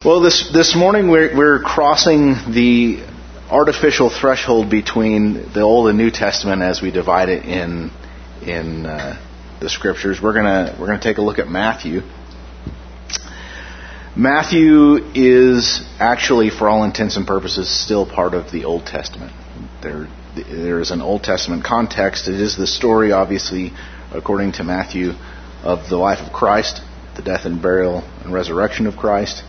Well, this morning we're crossing the artificial threshold between the Old and New Testament as we divide it in the Scriptures. We're gonna take a look at Matthew. Matthew is actually, for all intents and purposes, still part of the Old Testament. There is an Old Testament context. It is the story, obviously, according to Matthew, of the life of Christ, the death and burial and resurrection of Christ.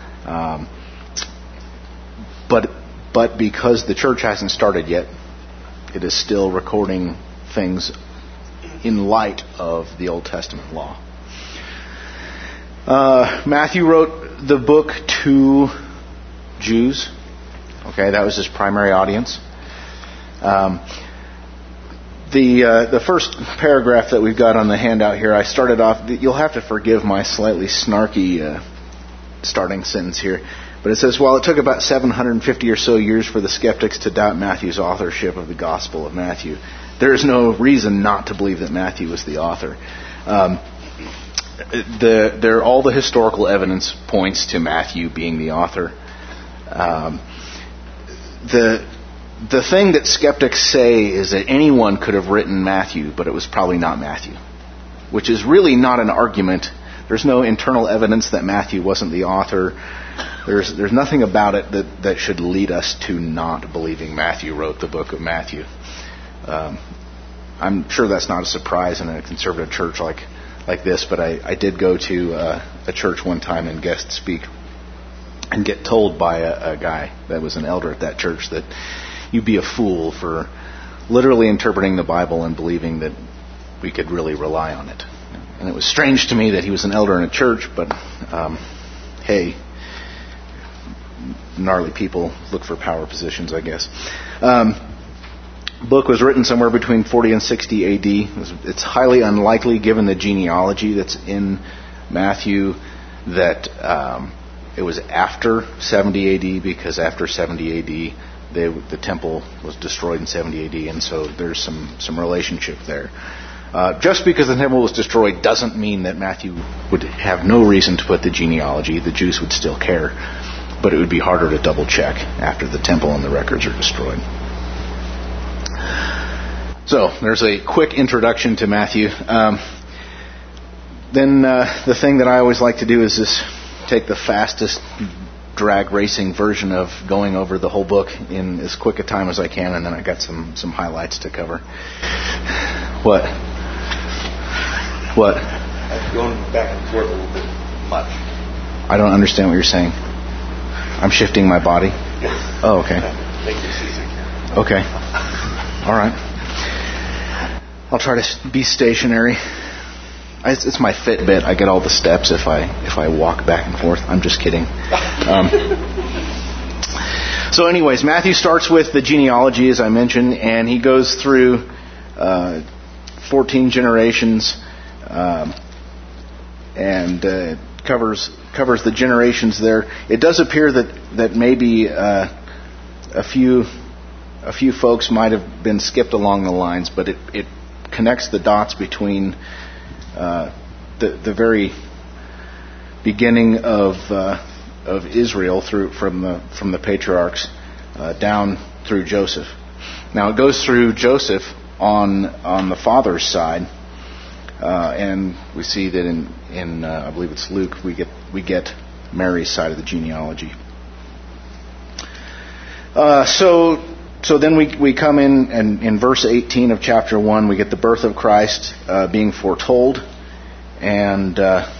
But because the church hasn't started yet, it is still recording things in light of the Old Testament law. Matthew wrote the book to Jews. Okay, that was his primary audience. The first paragraph that we've got on the handout here, I started off. You'll have to forgive my slightly snarky starting sentence here. But it says, while it took about 750 or so years for the skeptics to doubt Matthew's authorship of the Gospel of Matthew, there is no reason not to believe that Matthew was the author. All the historical evidence points to Matthew being the author. The thing that skeptics say is that anyone could have written Matthew, but it was probably not Matthew, which is really not an argument. There's no internal evidence that Matthew wasn't the author. There's nothing about it that should lead us to not believing Matthew wrote the book of Matthew. I'm sure that's not a surprise in a conservative church like this, but I did go to a church one time and guest speak and get told by a guy that was an elder at that church that you'd be a fool for literally interpreting the Bible and believing that we could really rely on it. And it was strange to me that he was an elder in a church, but hey, gnarly people look for power positions, I guess. Book was written somewhere between 40 and 60 A.D. It's highly unlikely, given the genealogy that's in Matthew, that it was after 70 A.D., because after 70 A.D., the temple was destroyed in 70 A.D., and so there's some relationship there. Just because the temple was destroyed doesn't mean that Matthew would have no reason to put the genealogy. The Jews would still care, but it would be harder to double check after the temple and the records are destroyed. So there's a quick introduction to Matthew. Then the thing that I always like to do is just take the fastest drag racing version of going over the whole book in as quick a time as I can, and then I got some highlights to cover. What? I'm going back and forth a little bit much. I don't understand what you're saying. I'm shifting my body? Yes. Oh, okay. Make it easy. Okay. All right. I'll try to be stationary. It's my Fitbit. I get all the steps if I walk back and forth. I'm just kidding. So anyways, Matthew starts with the genealogy, as I mentioned, and he goes through 14 generations and covers the generations there. It does appear that maybe a few folks might have been skipped along the lines, but it connects the dots between the very beginning of Israel from the patriarchs down through Joseph. Now it goes through Joseph on the father's side, and we see that in I believe it's Luke we get Mary's side of the genealogy. So then we come in verse 18 of chapter 1, we get the birth of Christ being foretold, and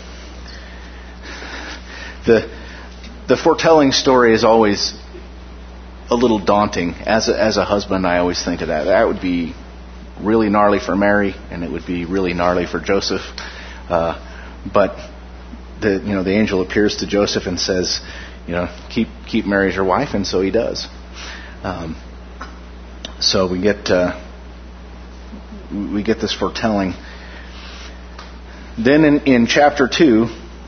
the foretelling story is always a little daunting. As a husband, I always think of that would be really gnarly for Mary, and it would be really gnarly for Joseph. But the angel appears to Joseph and says, keep Mary as your wife, and so he does. So we get this foretelling. Then in chapter 2,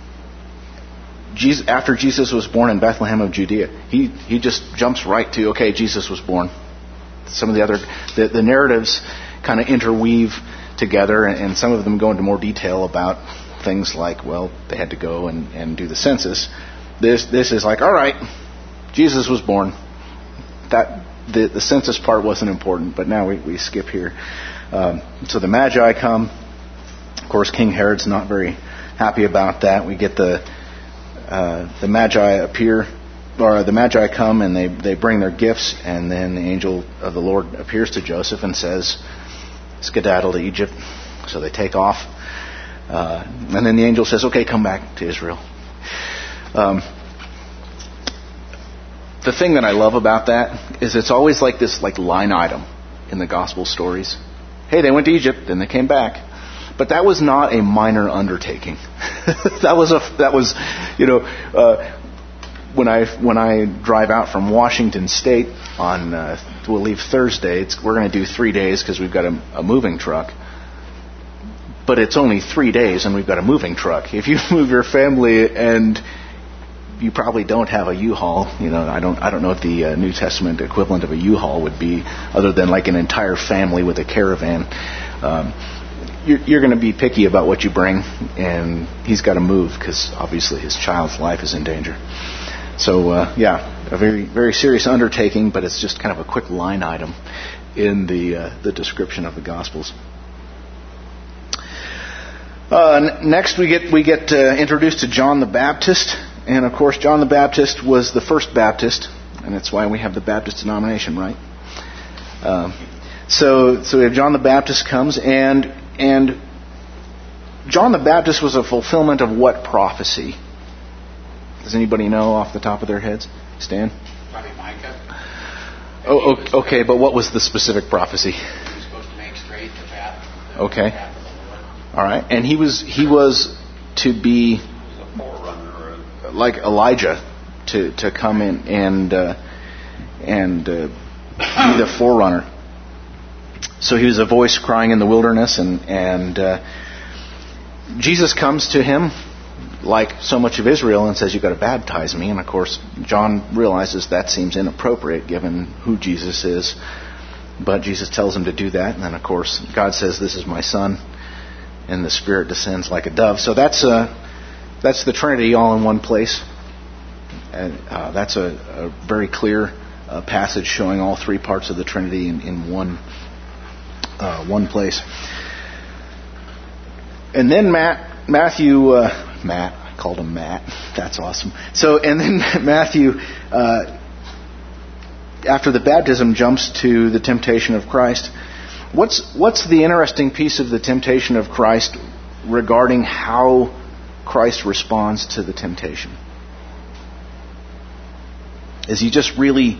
after Jesus was born in Bethlehem of Judea, he just jumps right to, okay, Jesus was born. Some of the narratives kind of interweave together, and some of them go into more detail about things like, well, they had to go and do the census. This is like, all right, Jesus was born. That the census part wasn't important, but now we skip here. So the Magi come. Of course, King Herod's not very happy about that. We get the Magi appear, or the Magi come and they bring their gifts, and then the angel of the Lord appears to Joseph and says, "Skedaddle to Egypt." So they take off, and then the angel says, "Okay, come back to Israel." The thing that I love about that is it's always like this line item in the gospel stories. Hey, they went to Egypt, then they came back. But that was not a minor undertaking. that was when I drive out from Washington State on we'll leave Thursday. We're going to do 3 days because we've got a moving truck. But it's only 3 days and we've got a moving truck. If you move your family and you probably don't have a U-Haul, I don't know what the New Testament equivalent of a U-Haul would be, other than like an entire family with a caravan. You're going to be picky about what you bring, and he's got to move because obviously his child's life is in danger. So a very, very serious undertaking, but it's just kind of a quick line item in the description of the Gospels. Next, we get introduced to John the Baptist, and of course, John the Baptist was the first Baptist, and that's why we have the Baptist denomination, right? So we have John the Baptist comes, and John the Baptist was a fulfillment of what prophecy? Does anybody know off the top of their heads? Stan? Probably Micah. Oh, okay, but what was the specific prophecy? He was supposed to make straight the path. Okay. All right, and he was to be a forerunner, like Elijah, to come in and be the forerunner. So he was a voice crying in the wilderness, and Jesus comes to him like so much of Israel and says, "You've got to baptize me." And of course, John realizes that seems inappropriate given who Jesus is, but Jesus tells him to do that. And then of course, God says, "This is my son," and the Spirit descends like a dove. So that's the Trinity all in one place. And that's a very clear passage showing all three parts of the Trinity in one place. And then Matthew, I called him Matt. That's awesome. So, and then Matthew, after the baptism, jumps to the temptation of Christ. What's the interesting piece of the temptation of Christ regarding how Christ responds to the temptation? Is he just really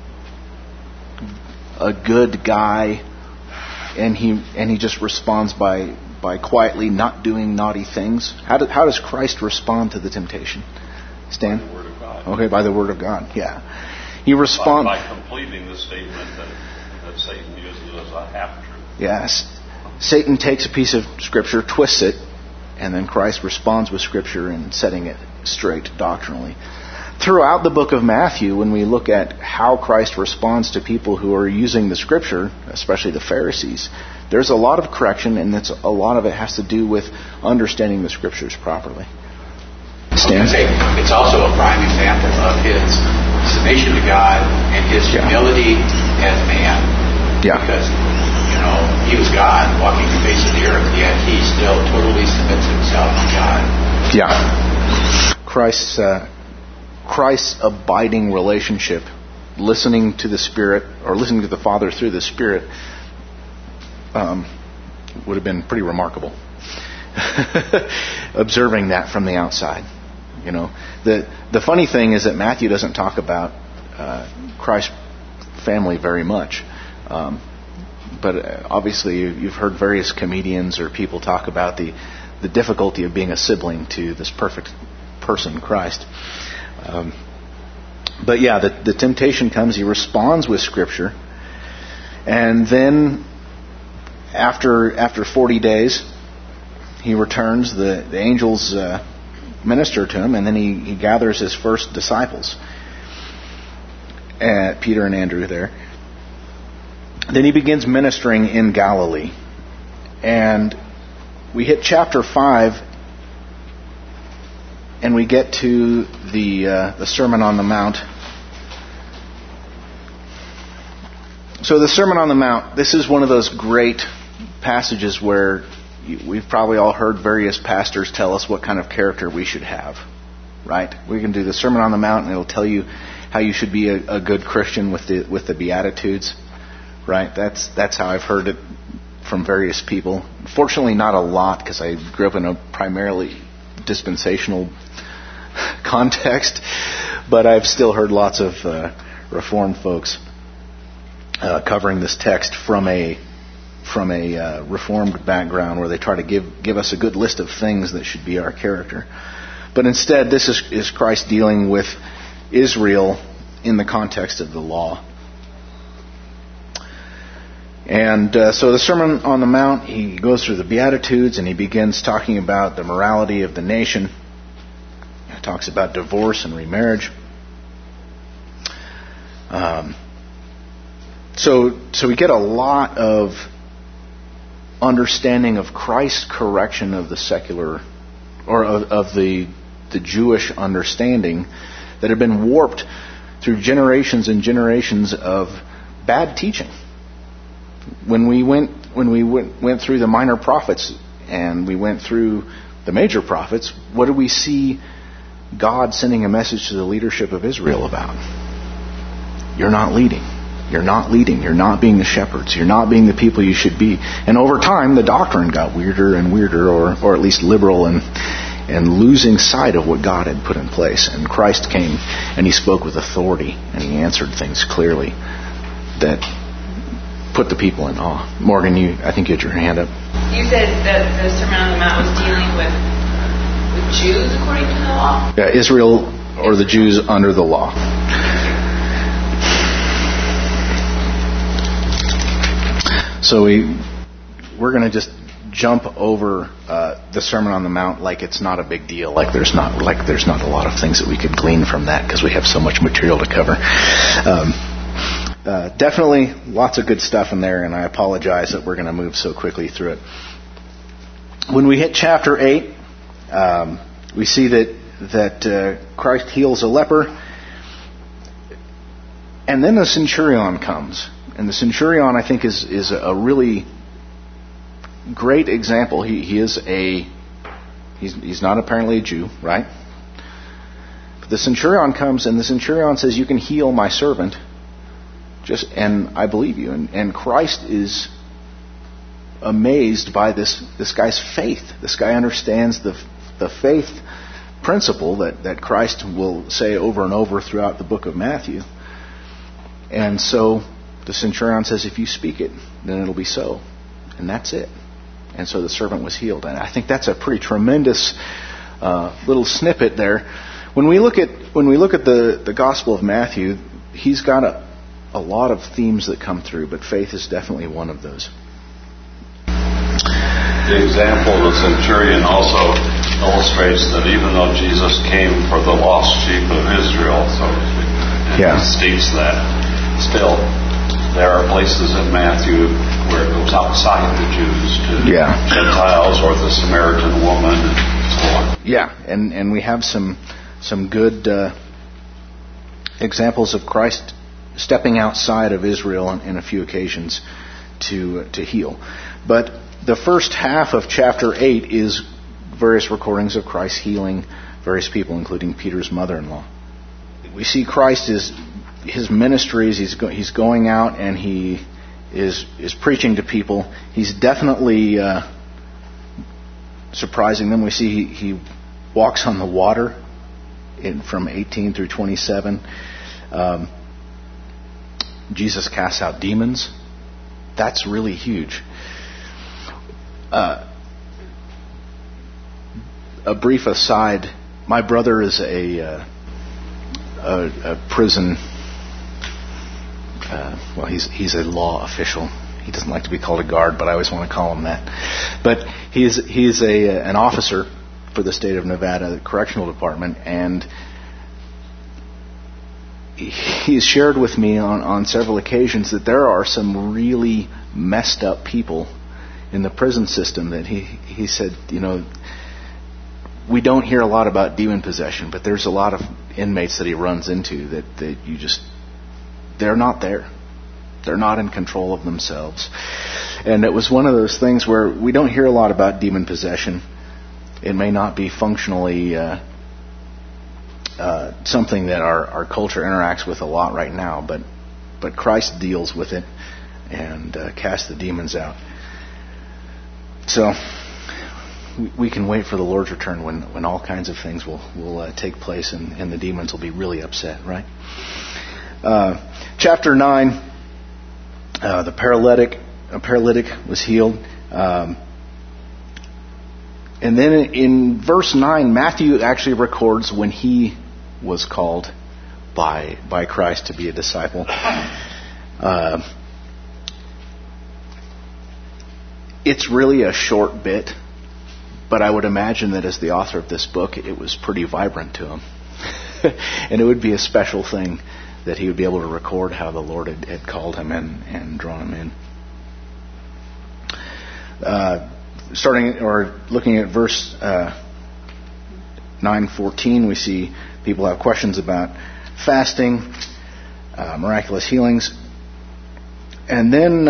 a good guy, and he just responds by quietly not doing naughty things? How does Christ respond to the temptation? Stan? By the Word of God. Okay, by the Word of God. Yeah, he responds by completing the statement that Satan uses as a half-truth. Yes, Satan takes a piece of Scripture, twists it, and then Christ responds with Scripture and setting it straight doctrinally. Throughout the book of Matthew, when we look at how Christ responds to people who are using the Scripture, especially the Pharisees, there's a lot of correction, and a lot of it has to do with understanding the Scriptures properly. Stan? It's also a prime example of his submission to God and his humility as man. Yeah. Because, he was God walking the face of the earth, yet he still totally submits himself to God. Yeah. Christ's abiding relationship, listening to the Spirit, or listening to the Father through the Spirit, would have been pretty remarkable. Observing that from the outside. The funny thing is that Matthew doesn't talk about Christ's family very much. But obviously you've heard various comedians or people talk about the difficulty of being a sibling to this perfect person, Christ. But yeah, the temptation comes. He responds with Scripture, and then after 40 days, he returns. The angels minister to him, and then he gathers his first disciples, Peter and Andrew there. Then he begins ministering in Galilee, and we hit chapter 5. and we get to the Sermon on the Mount. So the Sermon on the Mount, this is one of those great passages where we've probably all heard various pastors tell us what kind of character we should have, right? We can do the Sermon on the Mount, and it'll tell you how you should be a good Christian with the Beatitudes, right? That's how I've heard it from various people. Fortunately, not a lot, because I grew up in a primarily dispensational context, but I've still heard lots of Reformed folks covering this text from a Reformed background, where they try to give us a good list of things that should be our character. But instead, this is Christ dealing with Israel in the context of the law. And so the Sermon on the Mount, he goes through the Beatitudes, and he begins talking about the morality of the nation. He talks about divorce and remarriage. So we get a lot of understanding of Christ's correction of the secular, or of the Jewish understanding that had been warped through generations and generations of bad teaching. When we went through the minor prophets and we went through the major prophets, what did we see God sending a message to the leadership of Israel about? You're not leading. You're not leading. You're not being the shepherds. You're not being the people you should be. And over time, the doctrine got weirder and weirder, or at least liberal, and losing sight of what God had put in place. And Christ came, and he spoke with authority, and he answered things clearly that put the people in awe. Morgan, I think you had your hand up. You said that the Sermon on the Mount was dealing with Jews according to the law? Yeah, Israel, or the Jews under the law. So we're going to just jump over the Sermon on the Mount like it's not a big deal, like there's not a lot of things that we could glean from that, because we have so much material to cover. Definitely lots of good stuff in there, and I apologize that we're going to move so quickly through it. When we hit chapter 8, we see that Christ heals a leper, and then the centurion comes. And the centurion, I think, is a really great example. He's not apparently a Jew, right? But the centurion comes, and the centurion says, "You can heal my servant, and I believe you." And Christ is amazed by this guy's faith. This guy understands the faith principle that Christ will say over and over throughout the book of Matthew. And so the centurion says, "If you speak it, then it'll be so." And that's it. And so the servant was healed. And I think that's a pretty tremendous little snippet there. When we look at the Gospel of Matthew, he's got a lot of themes that come through, but faith is definitely one of those. The example of the centurion also illustrates that even though Jesus came for the lost sheep of Israel, so to speak, and he states that, still there are places in Matthew where it goes outside the Jews to Gentiles or the Samaritan woman and so on. Yeah, and we have some good examples of Christ stepping outside of Israel in a few occasions to heal. But the first half of chapter 8 is various recordings of Christ healing various people, including Peter's mother-in-law. We see Christ his ministries. He's going out and he is preaching to people. He's definitely surprising them. We see he walks on the water from 18 through 27. Jesus casts out demons. That's really huge. A brief aside: my brother is a prison. Well, he's a law official. He doesn't like to be called a guard, but I always want to call him that. But he's an officer for the state of Nevada, the correctional department, and he's shared with me on several occasions that there are some really messed up people in the prison system that he said, we don't hear a lot about demon possession, but there's a lot of inmates that he runs into that they're not there. They're not in control of themselves. And it was one of those things where we don't hear a lot about demon possession. It may not be functionally something that our culture interacts with a lot right now, but Christ deals with it and casts the demons out. So we can wait for the Lord's return when all kinds of things will take place and the demons will be really upset, right? Chapter 9, the paralytic was healed. And then in verse 9, Matthew actually records when he was called by Christ to be a disciple. It's really a short bit, but I would imagine that as the author of this book, it was pretty vibrant to him. And it would be a special thing that he would be able to record how the Lord had called him and drawn him in. Looking at verse 9:14, we see people have questions about fasting, miraculous healings, and then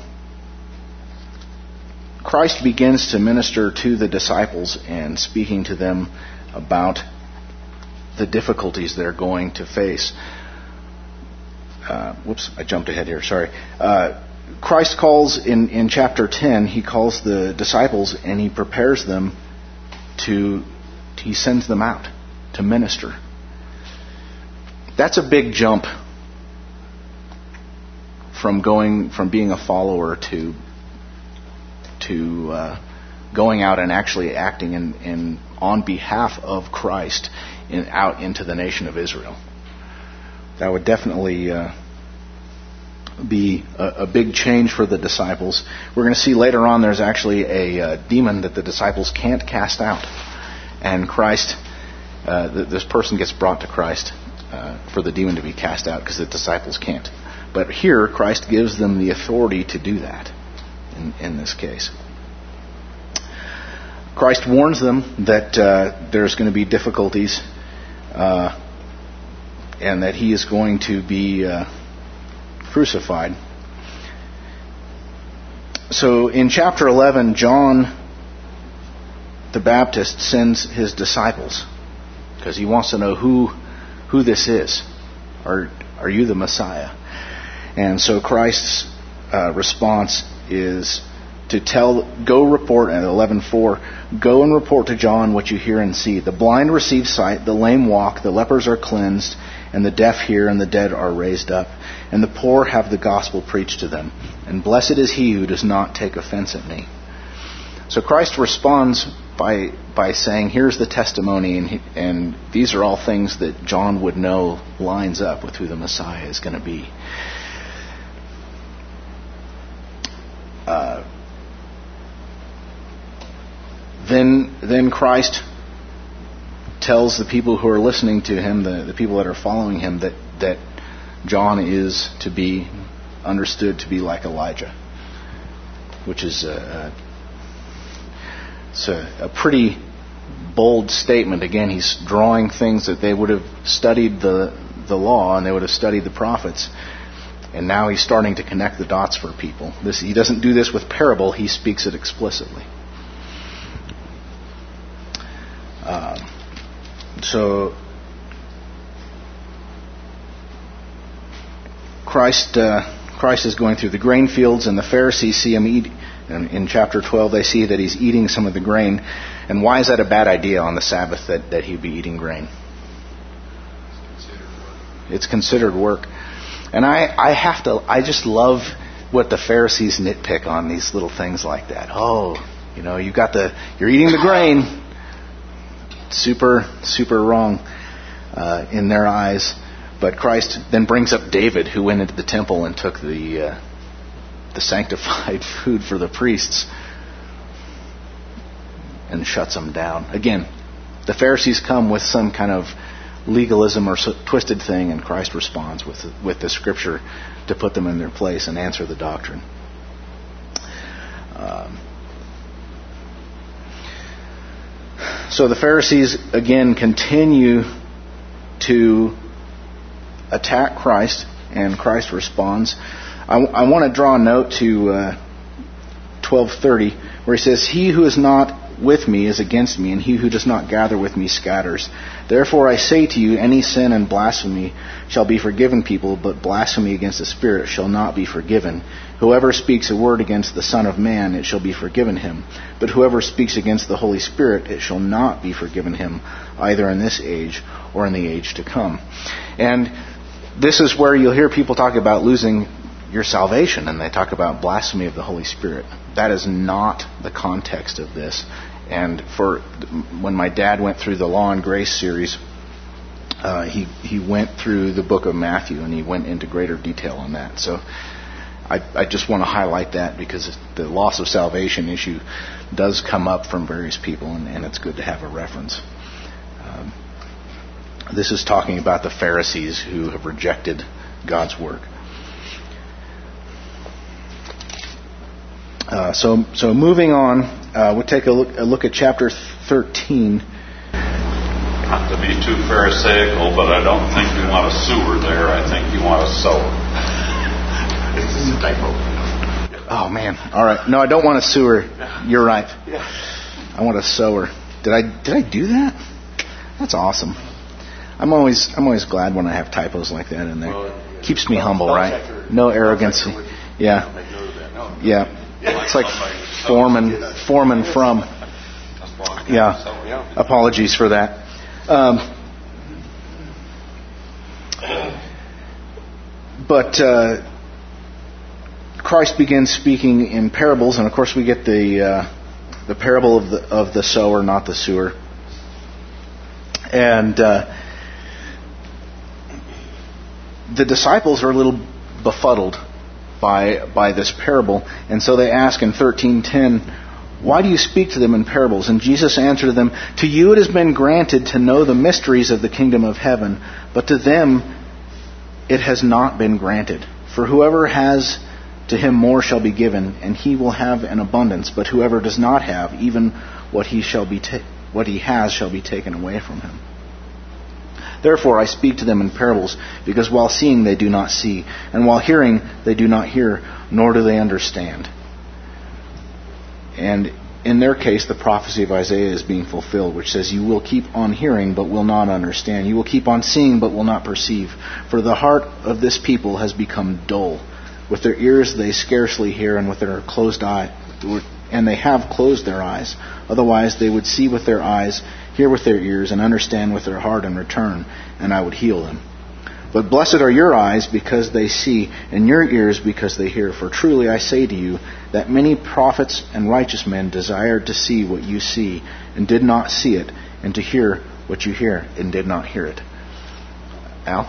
Christ begins to minister to the disciples and speaking to them about the difficulties they're going to face. I jumped ahead here. Sorry. Christ calls in chapter 10, he calls the disciples and he prepares them he sends them out to minister. That's a big jump from being a follower to going out and actually acting on behalf of Christ out into the nation of Israel. That would definitely be a big change for the disciples. We're going to see later on there's actually a demon that the disciples can't cast out. And Christ, this person gets brought to Christ for the demon to be cast out because the disciples can't. But here, Christ gives them the authority to do that in this case. Christ warns them that there's going to be difficulties and that he is going to be crucified. So in chapter 11, John the Baptist sends his disciples because he wants to know who this is. Are you the Messiah? And so Christ's response is to go report at 11:4, go and report to John what you hear and see. The blind receive sight, the lame walk, the lepers are cleansed, and the deaf hear, and the dead are raised up, and the poor have the gospel preached to them. And blessed is he who does not take offense at me. So Christ responds by saying, here's the testimony, and these are all things that John would know lines up with who the Messiah is going to be. Then Christ tells the people who are listening to him, the people that are following him, that John is to be understood to be like Elijah, which is it's a pretty bold statement. Again, he's drawing things that they would have studied the law and they would have studied the prophets, and now he's starting to connect the dots for people. He doesn't do this with parable; he speaks it explicitly. So Christ is going through the grain fields, and the Pharisees see him eat. And in chapter 12, they see that he's eating some of the grain. And why is that a bad idea on the Sabbath that he'd be eating grain? It's considered work. And I just love what the Pharisees nitpick on these little things like that. Oh, you're eating the grain. Super, super wrong in their eyes. But Christ then brings up David, who went into the temple and took the sanctified food for the priests and shuts them down. Again, the Pharisees come with some kind of legalism or twisted thing, and Christ responds with the Scripture to put them in their place and answer the doctrine. So the Pharisees again continue to attack Christ, and Christ responds. I want to draw a note to 12:30, where he says, "He who is not with me is against me, and he who does not gather with me scatters. Therefore I say to you, any sin and blasphemy shall be forgiven people, but blasphemy against the Spirit shall not be forgiven. Whoever speaks a word against the Son of Man, it shall be forgiven him. But whoever speaks against the Holy Spirit, it shall not be forgiven him, either in this age or in the age to come." And this is where you'll hear people talk about losing your salvation, and they talk about blasphemy of the Holy Spirit. That is not the context of this. And when my dad went through the Law and Grace series, he went through the book of Matthew, and he went into greater detail on that. So I just want to highlight that, because the loss of salvation issue does come up from various people, and it's good to have a reference. This is talking about the Pharisees who have rejected God's work. So moving on, we'll take a look at chapter 13. Not to be too pharisaical, but I don't think you want a sewer there. I think you want a sower. This is a typo. Oh man! All right, no, I don't want a sewer. You're right. I want a sower. Did I do that? That's awesome. I'm always glad when I have typos like that in there. Keeps me humble, right? No arrogance. Yeah. Yeah. It's like Foreman from. Yeah. Apologies for that. But Christ begins speaking in parables, and of course we get the parable of the sower, not the sewer. And the disciples are a little befuddled by this parable, and so they ask in 13:10, "Why do you speak to them in parables?" And Jesus answered them, "To you it has been granted to know the mysteries of the kingdom of heaven, but to them it has not been granted. For whoever has, to him more shall be given, and he will have an abundance. But whoever does not have, even what he has shall be taken away from him. Therefore I speak to them in parables, because while seeing they do not see, and while hearing they do not hear, nor do they understand." And in their case, the prophecy of Isaiah is being fulfilled, which says, "You will keep on hearing, but will not understand. You will keep on seeing, but will not perceive. For the heart of this people has become dull. With their ears they scarcely hear, and with their closed eye, and they have closed their eyes. Otherwise they would see with their eyes, hear with their ears, and understand with their heart, and return, and I would heal them. But blessed are your eyes because they see, and your ears because they hear. For truly I say to you that many prophets and righteous men desired to see what you see, and did not see it, and to hear what you hear, and did not hear it." Al?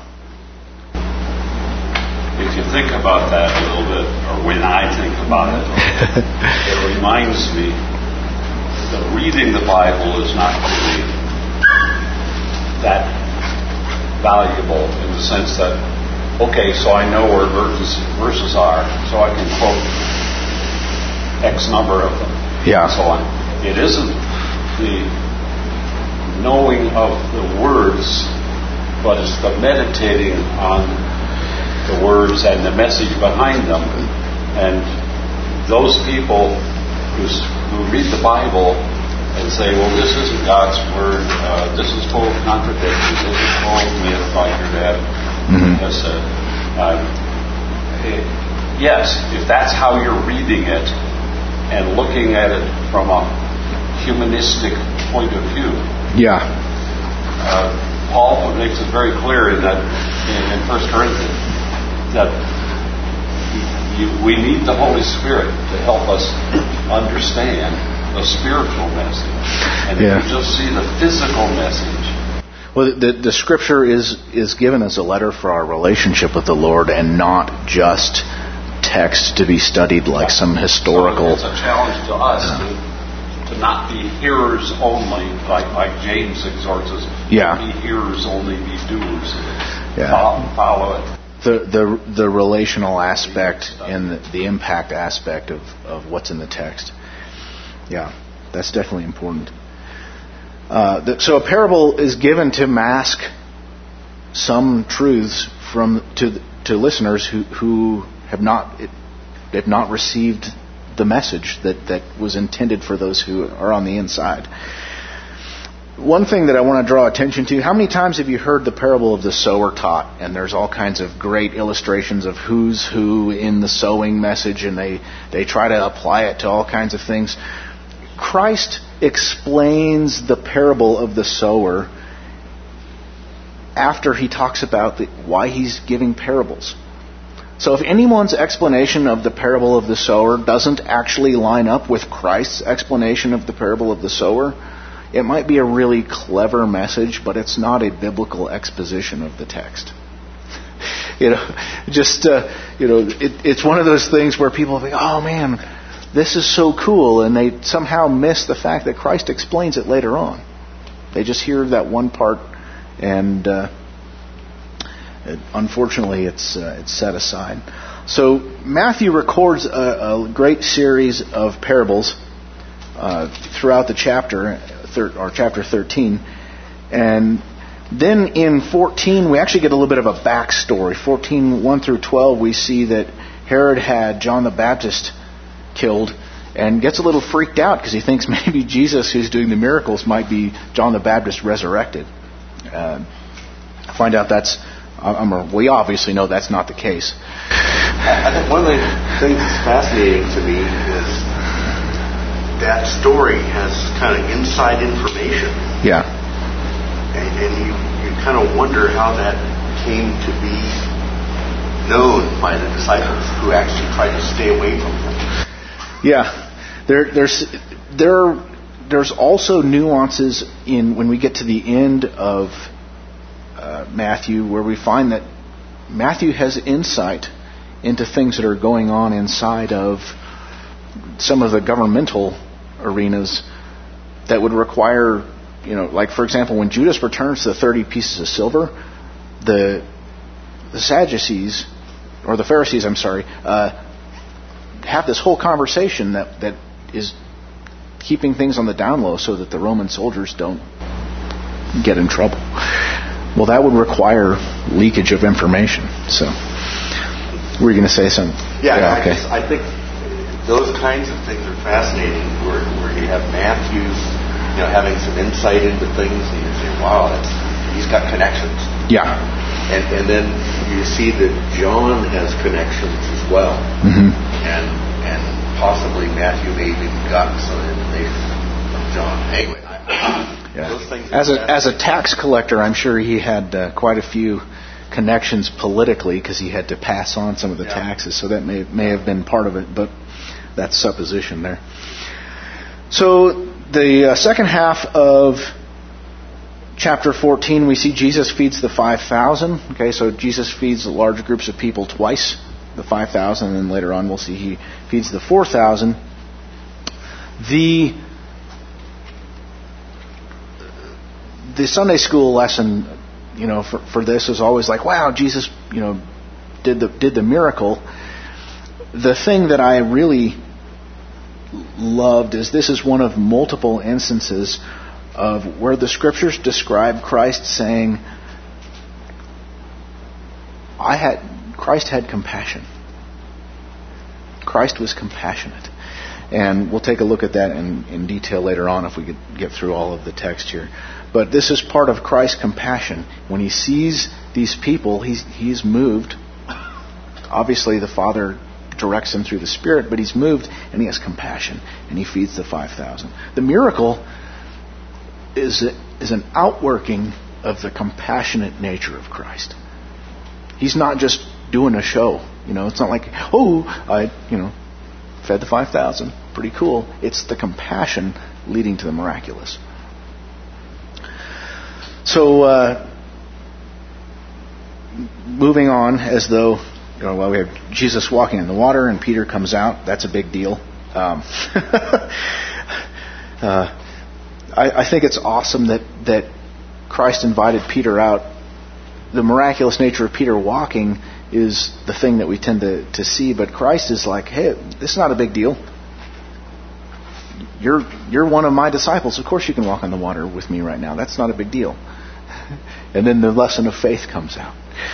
If you think about that a little bit, or when I think about it, it reminds me that reading the Bible is not really that valuable, in the sense that, okay, so I know where verses are, so I can quote X number of them, and so on. It isn't the knowing of the words, but it's the meditating on the words and the message behind them. And those people who read the Bible and say, well, this isn't God's word, this is full of contradictions, this is full of myth, like your dad has said. Yes, if that's how you're reading it and looking at it from a humanistic point of view, Paul makes it very clear in 1 Corinthians that we need the Holy Spirit to help us understand the spiritual message, and if you just see the physical message. Well, the Scripture is given as a letter for our relationship with the Lord, and not just text to be studied like some historical. So it's a challenge to us to not be hearers only, like James exhorts us. Be hearers only, be doers. Follow it. The relational aspect and the impact aspect of what's in the text. Yeah, that's definitely important. So a parable is given to mask some truths to listeners who have not received the message that was intended for those who are on the inside. One thing that I want to draw attention to, how many times have you heard the parable of the sower taught? And there's all kinds of great illustrations of who's who in the sowing message, and they try to apply it to all kinds of things. Christ explains the parable of the sower after he talks about why he's giving parables. So if anyone's explanation of the parable of the sower doesn't actually line up with Christ's explanation of the parable of the sower, it might be a really clever message, but it's not a biblical exposition of the text. It's one of those things where people think, "Oh man, this is so cool," and they somehow miss the fact that Christ explains it later on. They just hear that one part, and unfortunately, it's set aside. So Matthew records a great series of parables throughout the chapter. Chapter 13, and then in 14 we actually get a little bit of a backstory. 14, 1 through 12, we see that Herod had John the Baptist killed and gets a little freaked out because he thinks maybe Jesus, who's doing the miracles, might be John the Baptist resurrected. Find out we obviously know that's not the case. I think one of the things that's fascinating to me is that story has kind of inside information. Yeah. And you kind of wonder how that came to be known by the disciples who actually tried to stay away from him. Yeah. There's also nuances in when we get to the end of Matthew where we find that Matthew has insight into things that are going on inside of some of the governmental arenas that would require, like for example, when Judas returns the 30 pieces of silver, the Sadducees, or the Pharisees, have this whole conversation that is keeping things on the down low so that the Roman soldiers don't get in trouble. Well, that would require leakage of information. So, were you going to say something? Yeah, okay. I think those kinds of things are fascinating, where you have Matthew, having some insight into things, and you say, wow, he's got connections. Yeah. And then you see that John has connections as well. Mm-hmm. And possibly Matthew may have even gotten some information from John. Anyway, those things as a tax collector, I'm sure he had quite a few connections politically because he had to pass on some of the taxes, so that may have been part of it, but that's supposition there. So the second half of chapter 14, we see Jesus feeds the 5,000. Okay, so Jesus feeds large groups of people twice, the 5,000, and then later on we'll see he feeds the 4,000. The Sunday school lesson, for this is always like, wow, Jesus, did the miracle. The thing that I really loved is this is one of multiple instances of where the scriptures describe Christ saying, Christ had compassion. Christ was compassionate. And we'll take a look at that in detail later on if we could get through all of the text here. But this is part of Christ's compassion. When he sees these people, he's moved. Obviously, the Father directs him through the Spirit, but he's moved and he has compassion, and he feeds the 5,000. The miracle is an outworking of the compassionate nature of Christ. He's not just doing a show. It's not like, I fed the 5,000. Pretty cool. It's the compassion leading to the miraculous. So, moving on, as though, we have Jesus walking in the water and Peter comes out. That's a big deal. I think it's awesome that Christ invited Peter out. The miraculous nature of Peter walking is the thing that we tend to see, but Christ is like, hey, this is not a big deal. you're one of my disciples. Of course you can walk on the water with me right now. That's not a big deal. And then the lesson of faith comes out.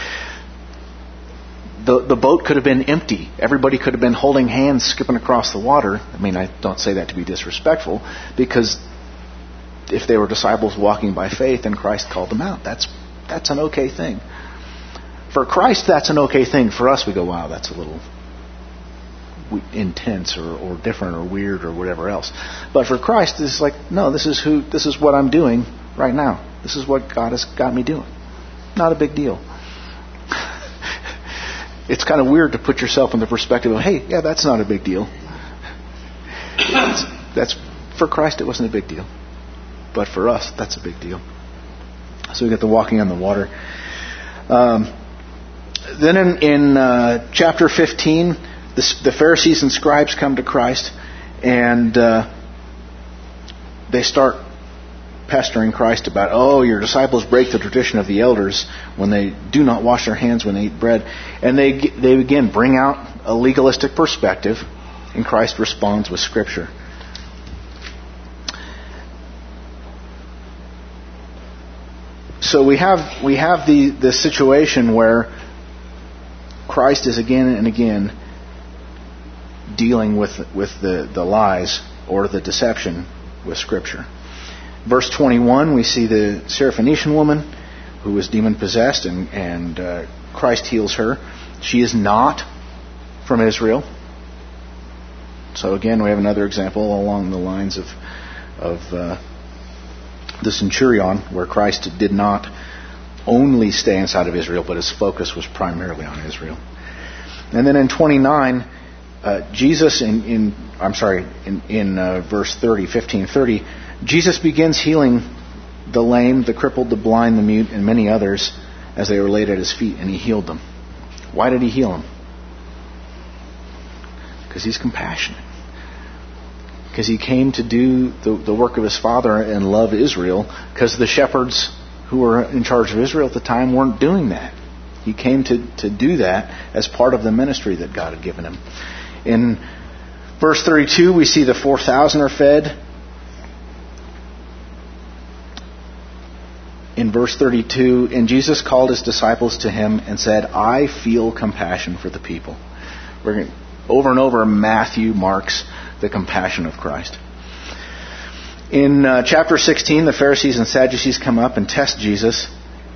The boat could have been empty. Everybody could have been holding hands, skipping across the water. I mean, I don't say that to be disrespectful, because if they were disciples walking by faith and Christ called them out, that's an okay thing. For Christ, that's an okay thing. For us, we go, wow, that's a little intense or different or weird or whatever else. But for Christ, it's like, no, this is what I'm doing right now. This is what God has got me doing. Not a big deal. It's kind of weird to put yourself in the perspective of, hey, yeah, that's not a big deal. That's for Christ, it wasn't a big deal. But for us, that's a big deal. So we get the walking on the water. Then in chapter 15, the Pharisees and scribes come to Christ, and they start pestering Christ about, oh, your disciples break the tradition of the elders when they do not wash their hands when they eat bread. And they again bring out a legalistic perspective, and Christ responds with Scripture. So we have the situation where Christ is again and again dealing with the lies or the deception with Scripture. Verse 21, we see the Syrophoenician woman who was demon-possessed, and Christ heals her. She is not from Israel. So again, we have another example along the lines of the centurion, where Christ did not only stay inside of Israel, but his focus was primarily on Israel. And then in 29, Jesus in verse 30, 15:30, Jesus begins healing the lame, the crippled, the blind, the mute, and many others as they were laid at his feet, and he healed them. Why did he heal them? Because he's compassionate. Because he came to do the work of his Father and love Israel, because the shepherds who were in charge of Israel at the time weren't doing that. He came to do that as part of the ministry that God had given him. In verse 32, we see the 4,000 are fed. In verse 32, and Jesus called his disciples to him and said, I feel compassion for the people. Over and over, Matthew marks the compassion of Christ. In chapter 16, the Pharisees and Sadducees come up and test Jesus.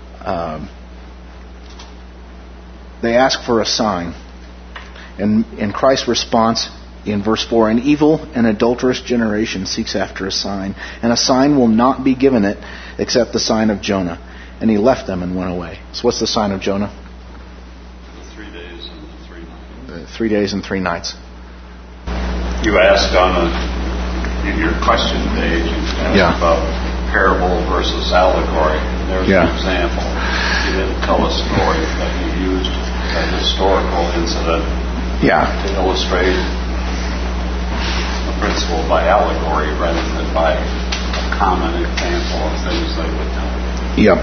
They ask for a sign. And Christ's response in verse 4, an evil and adulterous generation seeks after a sign, and a sign will not be given it except the sign of Jonah. And he left them and went away. So what's the sign of Jonah? The 3 days and the 3 nights. 3 days and 3 nights. You asked in your question page, you asked about parable versus allegory. There's an example. You didn't tell a story, but you used a historical incident to illustrate the principle by allegory rather than by a common example of things they would know. Yep.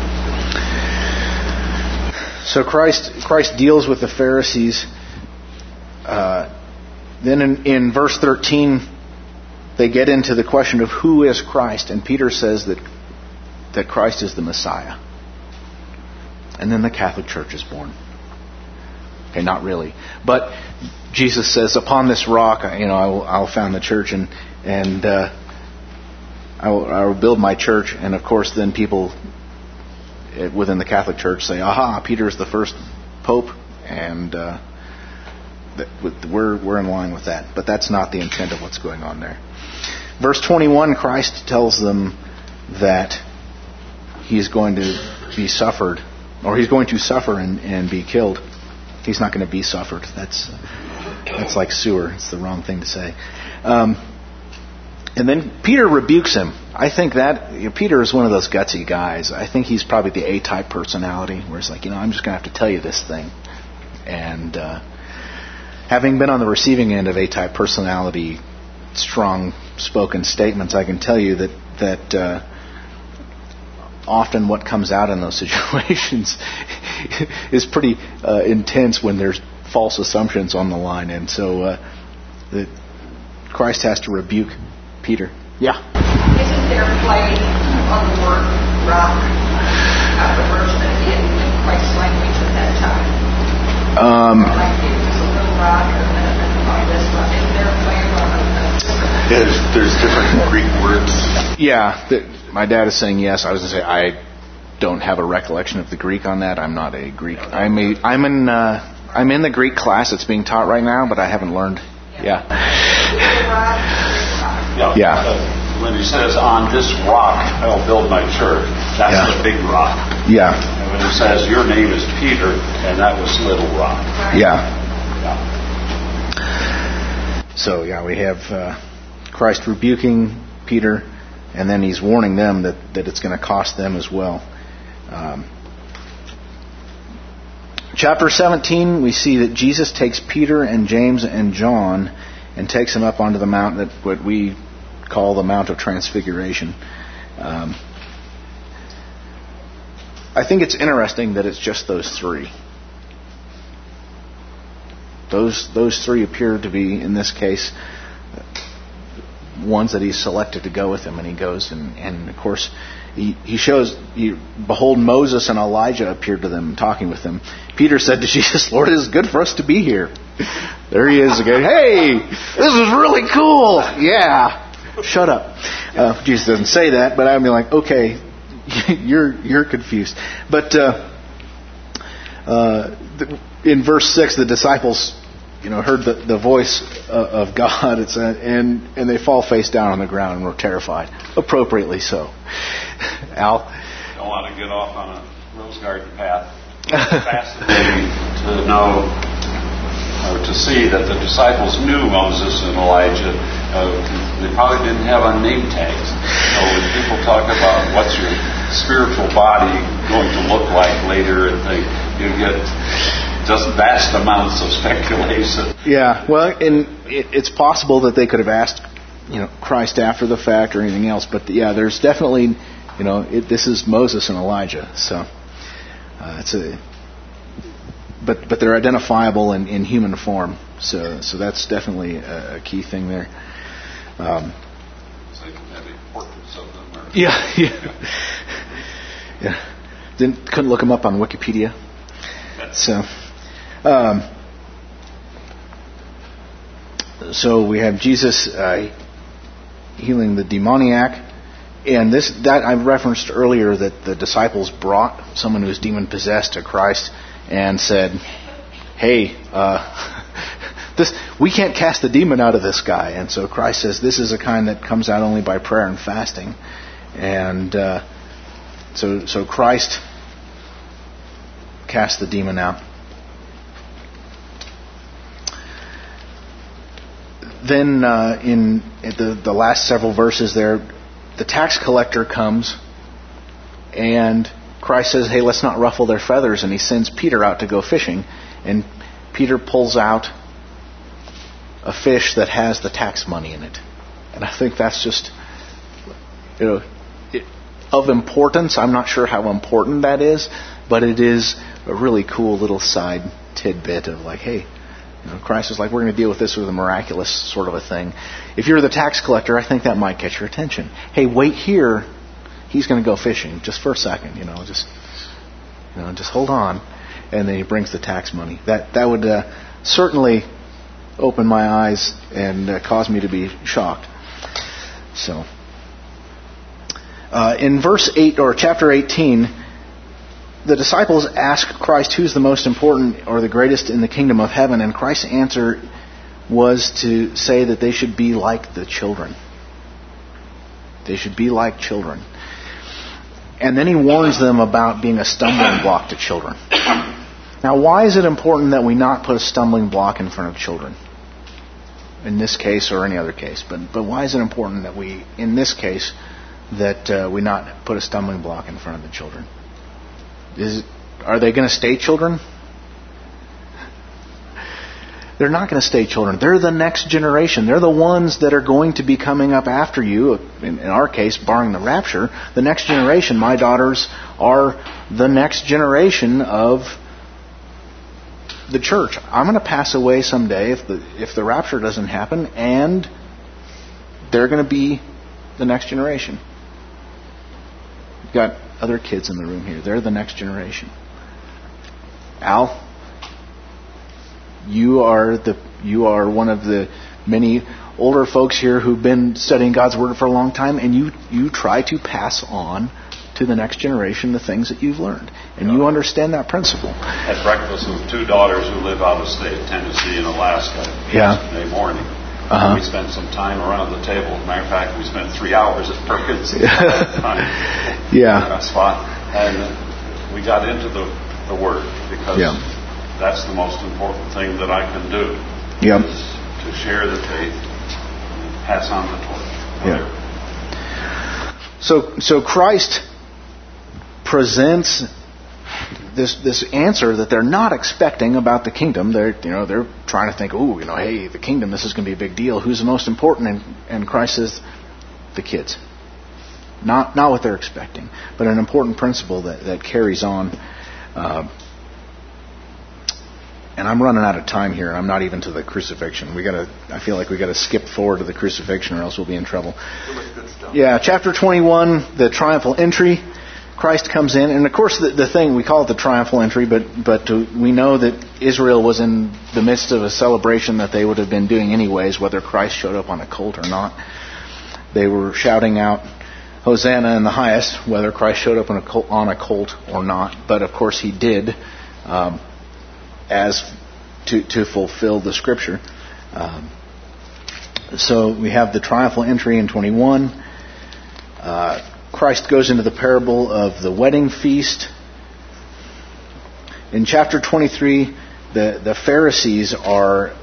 So Christ deals with the Pharisees. Then in verse 13, they get into the question of who is Christ, and Peter says that Christ is the Messiah. And then the Catholic Church is born. Okay, not really, but Jesus says, "Upon this rock, I'll found the church, and I will build my church." And of course, then people within the Catholic Church say, "Aha, Peter's the first pope," and we're in line with that. But that's not the intent of what's going on there. Verse 21, Christ tells them that he's going to be suffered, or he's going to suffer and be killed. He's not going to be suffered. That's like sewer. It's the wrong thing to say. And then Peter rebukes him. I think that Peter is one of those gutsy guys. I think he's probably the A-type personality, where it's like, I'm just going to have to tell you this thing. And having been on the receiving end of A-type personality, strong-spoken statements, I can tell you that often what comes out in those situations is pretty intense when there's false assumptions on the line. And so Christ has to rebuke Peter. Yeah. Isn't there play on the word rock version in Christ's language at that time? Like it was a little rock and then this rock. Isn't there play on there's different Greek words. Yeah. My dad is saying yes. I was going to say I don't have a recollection of the Greek on that. I'm not a Greek. I'm in the Greek class that's being taught right now, but I haven't learned. Yeah. When he says, "On this rock I'll build my church," that's the big rock. Yeah. And when he says, "Your name is Peter," and that was Little Rock. Yeah. So we have Christ rebuking Peter, and then he's warning them that it's going to cost them as well. Chapter 17, we see that Jesus takes Peter and James and John and takes them up onto the mount that what we call the Mount of Transfiguration. I think it's interesting that it's just those three. Those three appear to be, in this case, ones that he's selected to go with him, and he goes and of course he shows, behold, Moses and Elijah appeared to them, talking with them. Peter said to Jesus, "Lord, it is good for us to be here." There he is again. "Hey, this is really cool." Yeah. Shut up. Jesus doesn't say that, but I'd be like, okay, you're confused. But in verse 6, the disciples, heard the voice of God, and they fall face down on the ground and were terrified, appropriately so. Al? I don't want to get off on a rose garden path. It's fascinating to know, or to see that the disciples knew Moses and Elijah. They probably didn't have on name tags. When people talk about what's your spiritual body going to look like later, and you get just vast amounts of speculation. Yeah, well, and it's possible that they could have asked, Christ after the fact or anything else. But there's definitely, this is Moses and Elijah. So but they're identifiable in human form. So that's definitely a key thing there. So they can have portraits of them. Yeah. Couldn't look them up on Wikipedia. So we have Jesus healing the demoniac, and that I referenced earlier, that the disciples brought someone who was demon possessed to Christ and said, "Hey, we can't cast the demon out of this guy." And so Christ says, "This is a kind that comes out only by prayer and fasting." And so Christ cast the demon out. Then in the last several verses there, the tax collector comes, and Christ says, "Hey, let's not ruffle their feathers," and he sends Peter out to go fishing, and Peter pulls out a fish that has the tax money in it. And I think that's just, of importance. I'm not sure how important that is, but it is a really cool little side tidbit of like, hey, Christ is like, we're going to deal with this with a miraculous sort of a thing. If you're the tax collector, I think that might catch your attention. Hey, wait here. He's going to go fishing just for a second. Just hold on. And then he brings the tax money. That would certainly open my eyes and cause me to be shocked. So, in verse 8 or chapter 18, the disciples ask Christ who's the most important or the greatest in the kingdom of heaven, and Christ's answer was to say that they should be like the children. They should be like children. And then he warns them about being a stumbling block to children. Now, why is it important that we not put a stumbling block in front of children? In this case or any other case. But why is it important that we, in this case, that we not put a stumbling block in front of the children? Are they going to stay children? They're not going to stay children. They're the next generation. They're the ones that are going to be coming up after you. In our case, barring the rapture, the next generation, my daughters, are the next generation of the church. I'm going to pass away someday if the rapture doesn't happen, and they're going to be the next generation. You've got other kids in the room here. They're the next generation. Al, you are one of the many older folks here who've been studying God's Word for a long time, and you try to pass on to the next generation the things that you've learned. And you understand that principle. I had breakfast with two daughters who live out of state, Tennessee and Alaska, yesterday morning. Uh-huh. We spent some time around the table. As a matter of fact, we spent 3 hours at Perkins. Spot. And we got into the Word because that's the most important thing that I can do. Is to share the faith, and pass on the torch. So Christ presents this answer that they're not expecting about the kingdom. They're trying to think, hey, the kingdom, this is going to be a big deal. Who's the most important? And Christ says, the kids. Not what they're expecting, but an important principle that carries on. And I'm running out of time here. I'm not even to the crucifixion. I feel like we got to skip forward to the crucifixion, or else we'll be in trouble. Yeah, chapter 21, the triumphal entry. Christ comes in, and of course the thing, we call it the triumphal entry, but we know that Israel was in the midst of a celebration that they would have been doing anyways, whether Christ showed up on a colt or not. They were shouting out, Hosanna in the highest, whether Christ showed up on a colt or not. But of course he did, as to fulfill the Scripture. So we have the triumphal entry in 21. Christ goes into the parable of the wedding feast. In chapter 23, the Pharisees are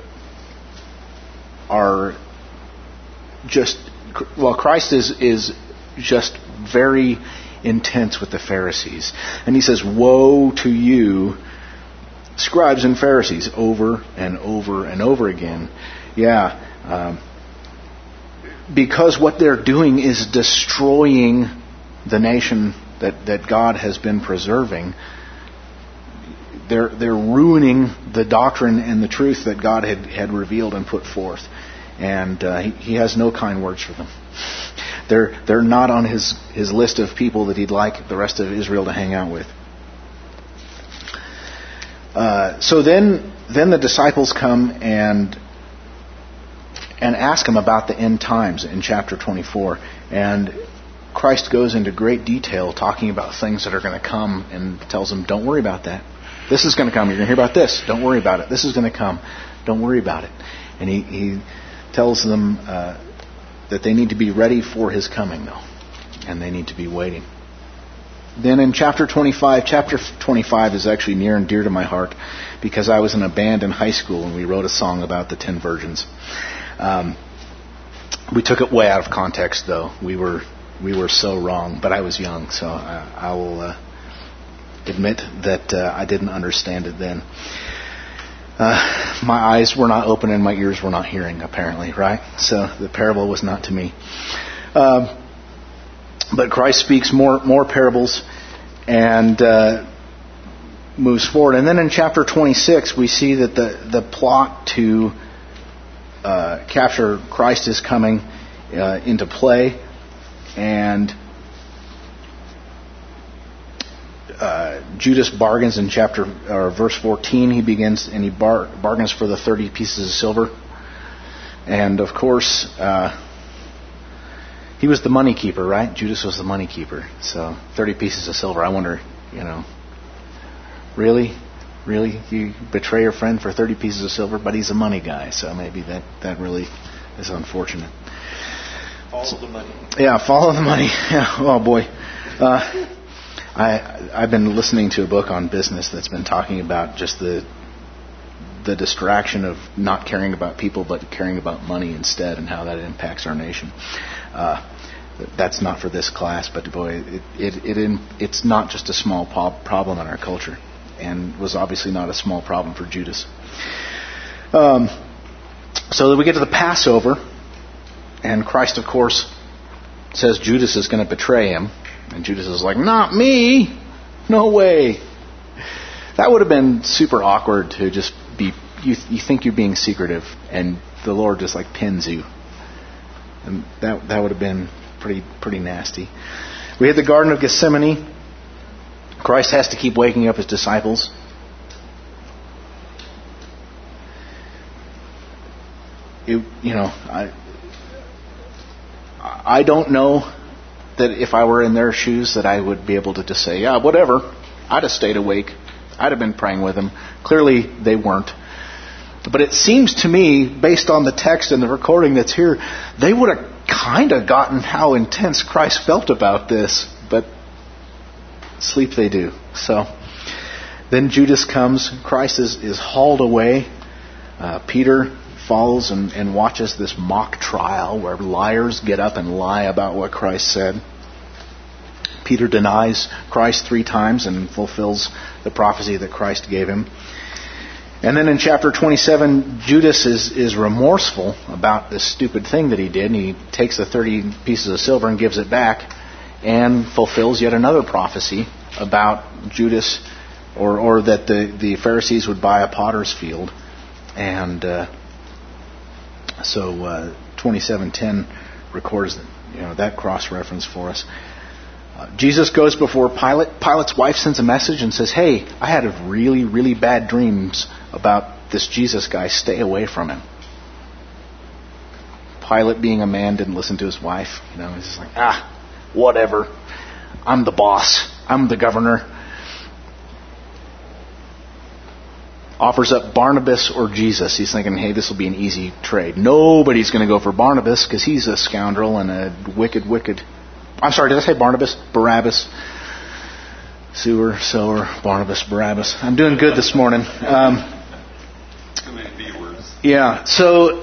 just, Christ is just very intense with the Pharisees. And he says, woe to you, scribes and Pharisees, over and over and over again. Because what they're doing is destroying the nation that God has been preserving. They're ruining the doctrine and the truth that God had revealed and put forth. And he has no kind words for them. They're not on his list of people that he'd like the rest of Israel to hang out with. So then the disciples come and ask him about the end times in chapter 24. And Christ goes into great detail talking about things that are going to come and tells them, don't worry about that. This is going to come. You're going to hear about this. Don't worry about it. This is going to come. Don't worry about it. And he tells them that they need to be ready for his coming, though. And they need to be waiting. Then in chapter 25 is actually near and dear to my heart because I was in a band in high school and we wrote a song about the 10 virgins. We took it way out of context, though. We were so wrong, but I was young, so I will admit that I didn't understand it then. My eyes were not open and my ears were not hearing, apparently, right? So the parable was not to me. But Christ speaks more parables and moves forward. And then in chapter 26, we see that the plot to capture Christ is coming into play. And Judas bargains in verse 14. He begins and he bargains for the 30 pieces of silver. And of course, he was the money keeper, right? Judas was the money keeper. So 30 pieces of silver. I wonder, really? You betray your friend for 30 pieces of silver? But he's a money guy, so maybe that really is unfortunate. Follow the money. Yeah, follow the money. Yeah. Oh boy. I've been listening to a book on business that's been talking about just the distraction of not caring about people but caring about money instead, and how that impacts our nation. That's not for this class, but boy, it's not just a small problem in our culture, and was obviously not a small problem for Judas. So that we get to the Passover, and Christ, of course, says Judas is going to betray him, and Judas is like, "Not me, no way." That would have been super awkward to just be. You think you're being secretive, and the Lord just like pins you. And that would have been pretty nasty. We had the Garden of Gethsemane. Christ has to keep waking up his disciples. I don't know that if I were in their shoes that I would be able to just say, yeah, whatever. I'd have stayed awake. I'd have been praying with them. Clearly, they weren't. But it seems to me, based on the text and the recording that's here, they would have kind of gotten how intense Christ felt about this. But sleep they do. So then Judas comes. Christ is hauled away. Peter follows and watches this mock trial where liars get up and lie about what Christ said. Peter denies Christ 3 times and fulfills the prophecy that Christ gave him. And then in chapter 27, Judas is remorseful about this stupid thing that he did. And he takes the 30 pieces of silver and gives it back and fulfills yet another prophecy about Judas, or that the Pharisees would buy a potter's field. And so 27:10 records that cross-reference for us. Jesus goes before Pilate. Pilate's wife sends a message and says, hey, I had really, really bad dreams about this Jesus guy. Stay away from him. Pilate, being a man, didn't listen to his wife. He's just like, whatever. I'm the boss. I'm the governor. Offers up Barnabas or Jesus. He's thinking, hey, this will be an easy trade. Nobody's going to go for Barnabas because he's a scoundrel and a wicked... I'm sorry, did I say Barnabas? Barabbas. Sewer, sower, Barnabas, Barabbas. I'm doing good this morning. Too many B words. Yeah, so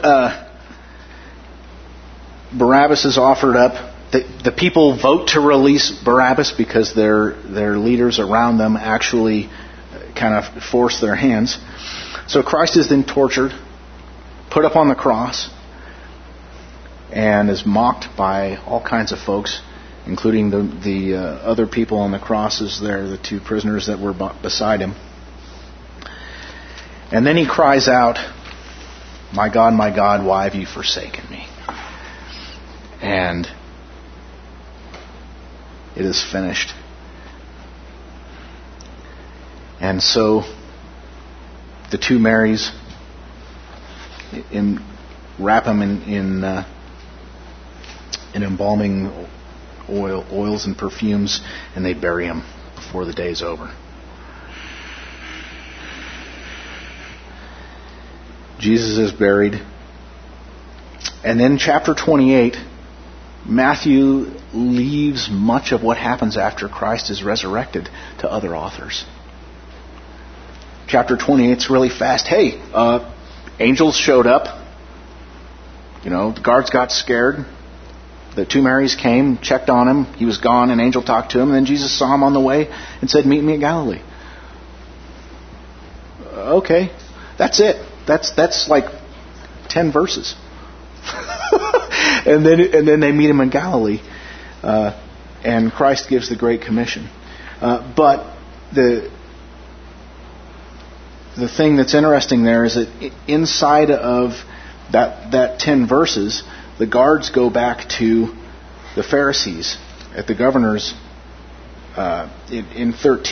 Barabbas is offered up. The people vote to release Barabbas because their leaders around them actually kind of force their hands. So Christ is then tortured, put up on the cross, and is mocked by all kinds of folks, including the other people on the crosses there, the 2 prisoners that were beside him. And then he cries out, my God, why have you forsaken me? And it is finished. And so the 2 Marys wrap him in embalming oils and perfumes, and they bury him before the day is over. Jesus is buried. And then chapter 28, Matthew leaves much of what happens after Christ is resurrected to other authors. Chapter 28 is really fast. Hey, angels showed up. The guards got scared. The 2 Marys came, checked on him. He was gone. An angel talked to him. And then Jesus saw him on the way and said, meet me in Galilee. Okay. That's it. That's like 10 verses. and then they meet him in Galilee. And Christ gives the Great Commission. But the thing that's interesting there is that inside of that 10 verses, the guards go back to the Pharisees at the governor's in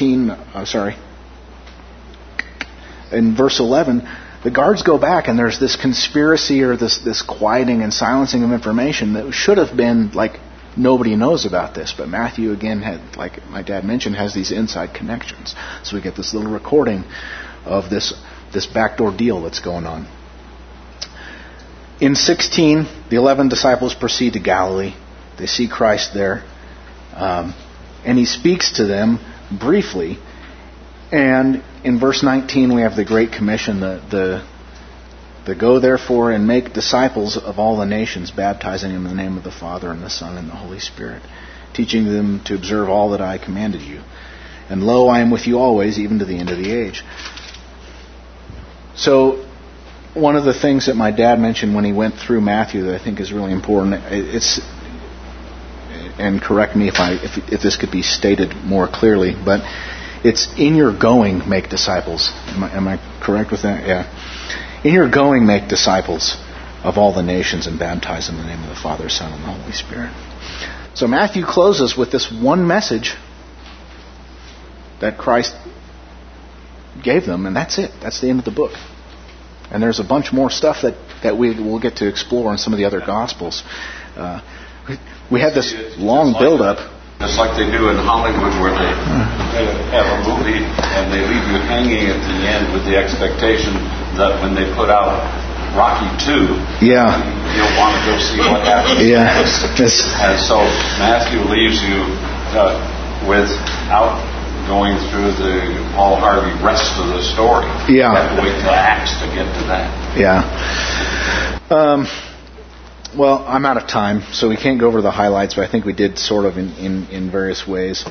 verse 11. The guards go back, and there's this conspiracy or this quieting and silencing of information that should have been like nobody knows about this. But Matthew, again, had, like my dad mentioned, has these inside connections. So we get this little recording of this backdoor deal that's going on. In 16, the 11 disciples proceed to Galilee. They see Christ there. And he speaks to them briefly. And in verse 19, we have the Great Commission, the go therefore and make disciples of all the nations, baptizing them in the name of the Father and the Son and the Holy Spirit, teaching them to observe all that I commanded you. And lo, I am with you always, even to the end of the age. So, one of the things that my dad mentioned when he went through Matthew that I think is really important, and correct me if this could be stated more clearly, but it's in your going make disciples. Am I correct with that? Yeah. In your going make disciples. of all the nations and baptize them in the name of the Father, Son, and the Holy Spirit. So Matthew closes with this one message that Christ gave them, and that's it. That's the end of the book. And there's a bunch more stuff that we will get to explore in some of the other Gospels. We had this long build-up. Just like they do in Hollywood, where they have a movie and they leave you hanging at the end with the expectation that when they put out Rocky II, you'll want to go see what happens. And so Matthew leaves you without going through the Paul Harvey rest of the story. You have to wait till Acts to get to that. Well, I'm out of time, so we can't go over the highlights, but I think we did sort of in various ways.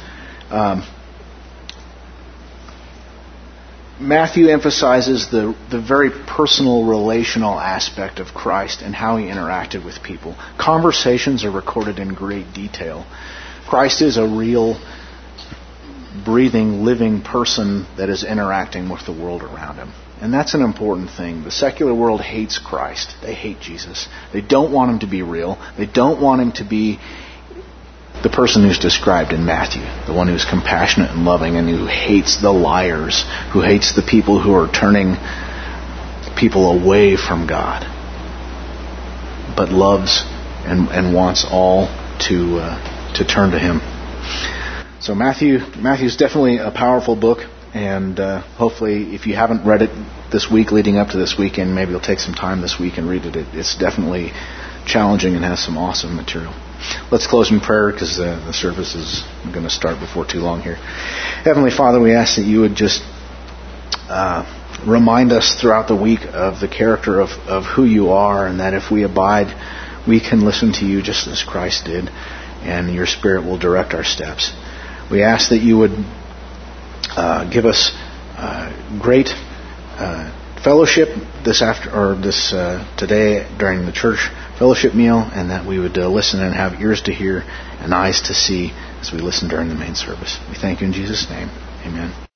Matthew emphasizes the very personal, relational aspect of Christ and how he interacted with people. Conversations are recorded in great detail. Christ is a real, breathing, living person that is interacting with the world around him. And that's an important thing. The secular world hates Christ. They hate Jesus. They don't want him to be real. They don't want him to be the person who's described in Matthew, the one who's compassionate and loving and who hates the liars, who hates the people who are turning people away from God, but loves and wants all to turn to him. So Matthew's definitely a powerful book, and hopefully if you haven't read it this week leading up to this weekend, maybe you'll take some time this week and read it. It's definitely challenging and has some awesome material. Let's close in prayer because the service is going to start before too long here. Heavenly Father, we ask that you would just remind us throughout the week of the character of who you are, and that if we abide, we can listen to you just as Christ did, and your Spirit will direct our steps. We ask that you would give us great fellowship today during the church fellowship meal, and that we would listen and have ears to hear and eyes to see as we listen during the main service. We thank you in Jesus' name. Amen.